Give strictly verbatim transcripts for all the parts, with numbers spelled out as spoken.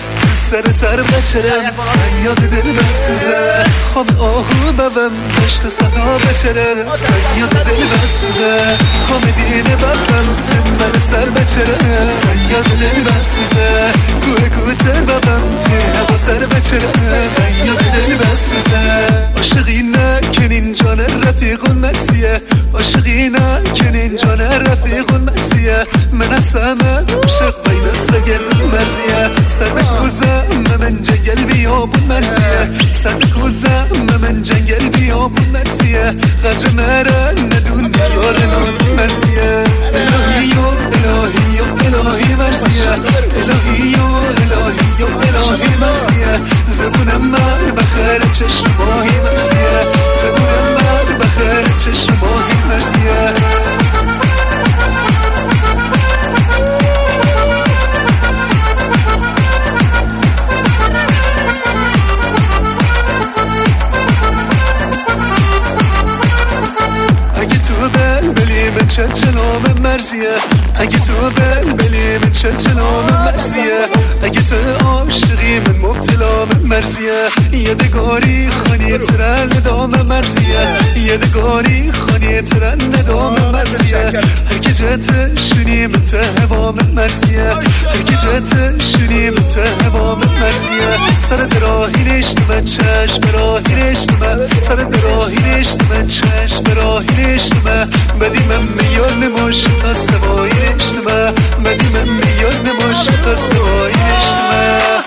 سر سر بچرم سیاد دل بسوزه خواب آهو ببم دشت سرا بچرم سیاد دل بسوزه خواب دینه ببم تنبل سر بچرم سیاد دل بسوزه کوه کوه تر ببم ته سر بچرم سیاد دل بسوزه عاشقینه کنین جان رفیق مرسیه عاشقینه کنین جان رفیق مرسیه من اسمه عاشق بین سگرد مرزیه سر بکوزه من جنگل بیابون مرسیه سر بکوزه من جنگل بیابون مرسیه قدر مره ندون یار نادون مرسیه الهی و الهی و الهی مرسیه الهی و الهی و الهی مرسیه زبونم مر بخیر چشم ماهی مرسیه زبونم مر بخیر چشم ماهی مرسیه من چل چلام مرزیه اگه تو بلبلی من چل چلام مرزیه اگه تو عاشقی من مبتلا من مرزیه یادگاری خانی ترن ندام مرزیه یادگاری خانی ترن ندام مرزیه هر که جت شونی من تهوا من مرزیه هر که جت شونی من تهوا من مرزیه سر دراهی نشت من چشم راهی نشت من سر دراهی نشت من چشم راهی نشت من بدی من میان نماش تا سوایی نشت من بدی من میان نماش تا سوایی نشت من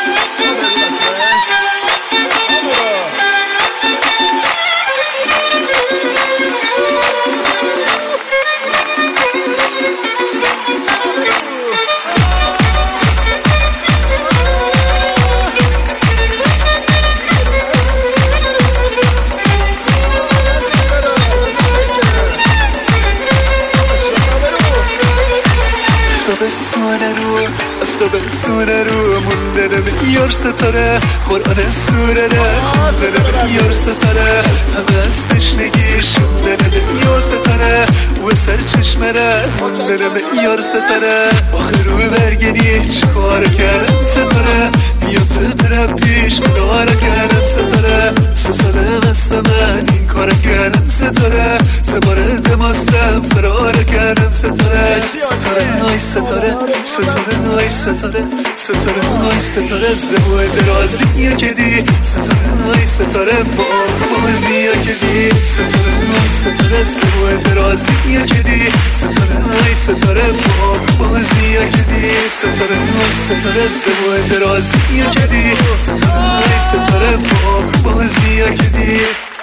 افتاب سونه رو افتاب سونه رو مونده به یار ستاره قرآن سوره ده خونده به یار ستاره همه از تشنگی شونده به یار ستاره و سر چشمه ره مونده به یار ستاره آخر رو برگنی چکار کردم ستاره بیا تو برم پیش مداره کردم ستاره ستاره بسته من این کار کردم ستاره سباره دماستم فراره کردم ستاره ستاره آی ستاره ستاره آی ستاره ستاره آی ستاره زبوه درازی یکدی ستاره آی ستاره با بازی یکدی ستاره آی ستاره زبوه درازی یکدی ستاره آی ستاره با بازی یکدی ستاره آی ستاره زبوه درازی یکدی ستاره آی ستاره با بازی یکدی